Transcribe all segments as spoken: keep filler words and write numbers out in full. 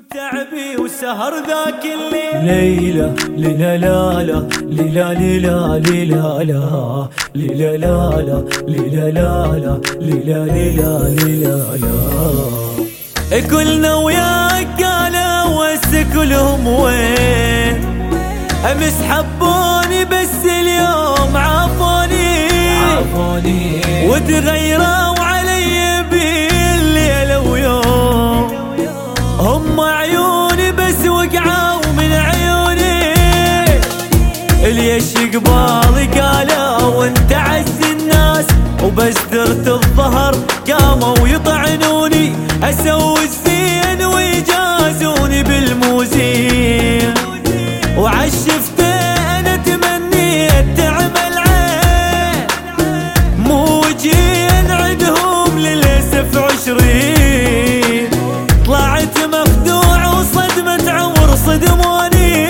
تعبي وسهر ذاك الليل ليلة ليلة لا لا ليلة ليلة ليلة لا ليلة لا لا ليلة لا لا ليلة ليلة ليلة لا. كلنا وياك قالوا وهسه كلهم وين؟ امس حبوني بس اليوم عافوني عافوني وتغيروا علي بالليل ويوم. هم عيوني بس وقعوا من عيوني ليش قبالي قالوا وانت عز الناس وبس درت الظهر قاموا يطعنوني اسوي الزين ويجازوني بالموزين وعشفت انا تمنيت تعمل عين مو وجين عندهم للاسف عشرين طلعت مخدوع وصدمة عمر صدموني.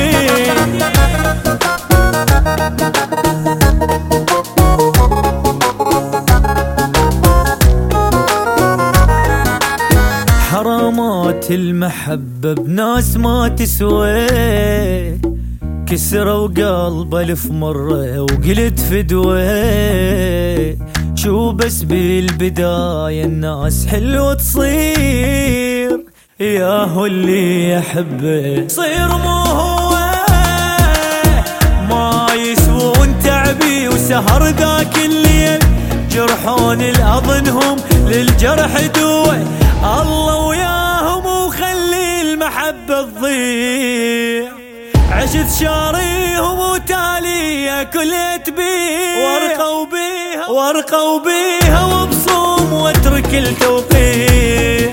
حرامات المحبة بناس ما تسوي كسروا قلب الف مرة وقلت فدوي. شو بس بالبداية الناس حلوة تصير ياهو اللي يحبه صير مو هو ما يسوون تعبي وسهر ذاك الليل جرحون الأظنهم للجرح دوي الله وياهم وخلي المحبة تضيع. عشت شاريهم وتالي كليت بيه وارقوا بيها وارقوا بيها وبصوم واترك التوقيع.